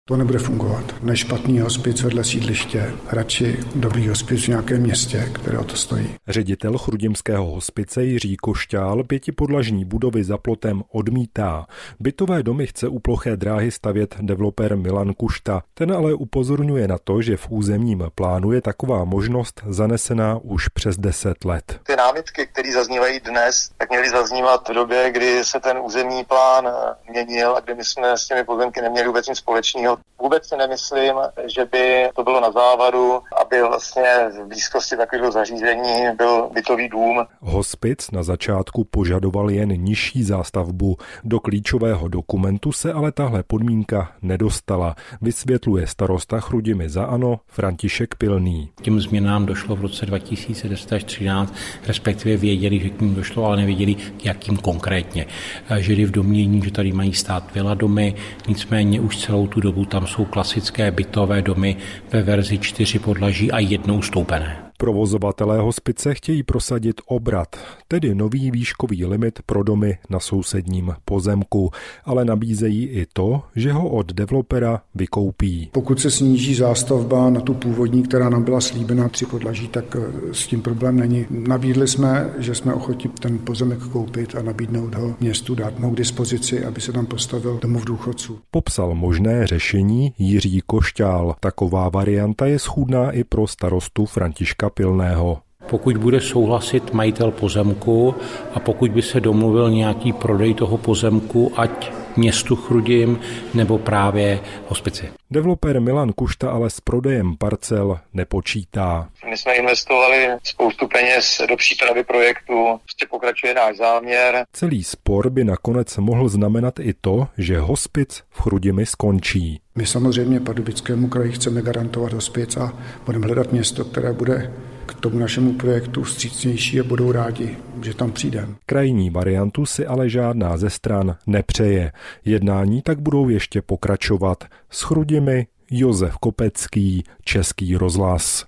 To nebude fungovat. Nešpatný hospic vedle sídliště, radši dobrý hospic v nějakém městě, které o to stojí. Ředitel chrudimského hospice Jiří Košťál 5podlažní budovy za plotem odmítá. Bytové domy chce u ploché dráhy stavět developer Milan Kušta. Ten ale upozorňuje na to, že v územním plánu je taková možnost zanesená už přes 10 let. Ty námitky, které zaznívají dnes, tak měly zaznívat v době, kdy se ten územní plán měnil a kdy my jsme s těmi pozemky neměli vůbec nic společného. Vůbec si nemyslím, že by to bylo na závadu, aby vlastně v blízkosti takového zařízení byl bytový dům. Hospic na začátku požadoval jen nižší zástavbu. Do klíčového dokumentu se ale tahle podmínka nedostala, vysvětluje starosta Chrudimi za ANO František Pilný. Těm změnám došlo v roce 2010 až 2013, respektive věděli, že k ním došlo, ale nevěděli, k jakým konkrétně. Žili v domnění, že tady mají stát vila domy, nicméně už celou tu dobu tam jsou klasické bytové domy ve verzi 4 podlaží a 1 stoupené. Provozovatelé hospice chtějí prosadit obrat, tedy nový výškový limit pro domy na sousedním pozemku, ale nabízejí i to, že ho od developera vykoupí. Pokud se sníží zástavba na tu původní, která nám byla slíbena 3 podlaží, tak s tím problém není. Nabídli jsme, že jsme ochotni ten pozemek koupit a nabídnout ho městu, dát mu k dispozici, aby se tam postavil domov důchodců. Popsal možné řešení Jiří Košťál. Taková varianta je schůdná i pro starostu Františka Pilného. Pokud bude souhlasit majitel pozemku a pokud by se domluvil nějaký prodej toho pozemku, ať městu Chrudim nebo právě hospici. Developer Milan Kušta ale s prodejem parcel nepočítá. My jsme investovali spoustu peněz do přípravy projektu, prostě pokračuje náš záměr. Celý spor by nakonec mohl znamenat i to, že hospic v Chrudimi skončí. My samozřejmě Pardubickému kraji chceme garantovat hospic a budeme hledat město, které bude k tomu našemu projektu vstřícnější a budou rádi, že tam přijdeme. Krajní variantu si ale žádná ze stran nepřeje. Jednání tak budou ještě pokračovat. S Chrudimi Josef Kopecký, Český rozhlas.